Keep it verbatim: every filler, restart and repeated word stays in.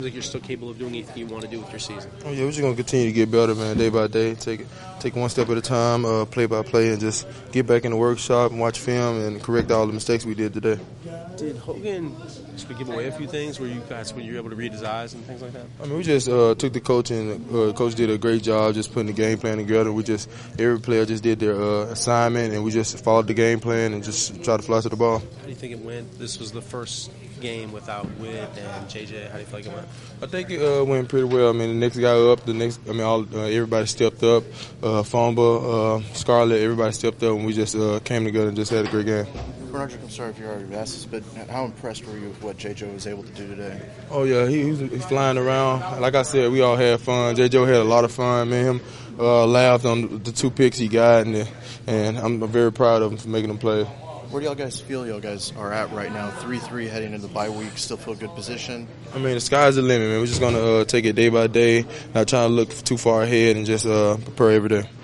Like you're still capable of doing anything you want to do with your season. Oh yeah, we're just gonna continue to get better, man, day by day. Take it, take one step at a time, uh, play by play, and just get back in the workshop and watch film and correct all the mistakes we did today. Did Hogan give away a few things where you guys, when you were able to read his eyes and things like that? I mean, we just uh, took the coach, and uh, coach did a great job just putting the game plan together. We just every player just did their uh, assignment, and we just followed the game plan and just tried to fly to the ball. How do you think it went? This was the first game without Witt and J J. How do you feel like it went? I think it uh, went pretty well. I mean, the next guy up, the next, I mean, all uh, everybody stepped up. Uh, Fumba, uh, Scarlett, everybody stepped up, and we just uh, came together and just had a great game. Bernard, I'm sorry if you already asked this, but how impressed were you with what J J was able to do today? Oh yeah, he, he was he's flying around. Like I said, we all had fun. J J had a lot of fun. Me and him uh, laughed on the two picks he got, and and I'm very proud of him for making them play. Where do y'all guys feel y'all guys are at right now? three three heading into the bye week, still feel good position? I mean, the sky's the limit, man. We're just going to uh, take it day by day, not trying to look too far ahead and just uh, prepare every day.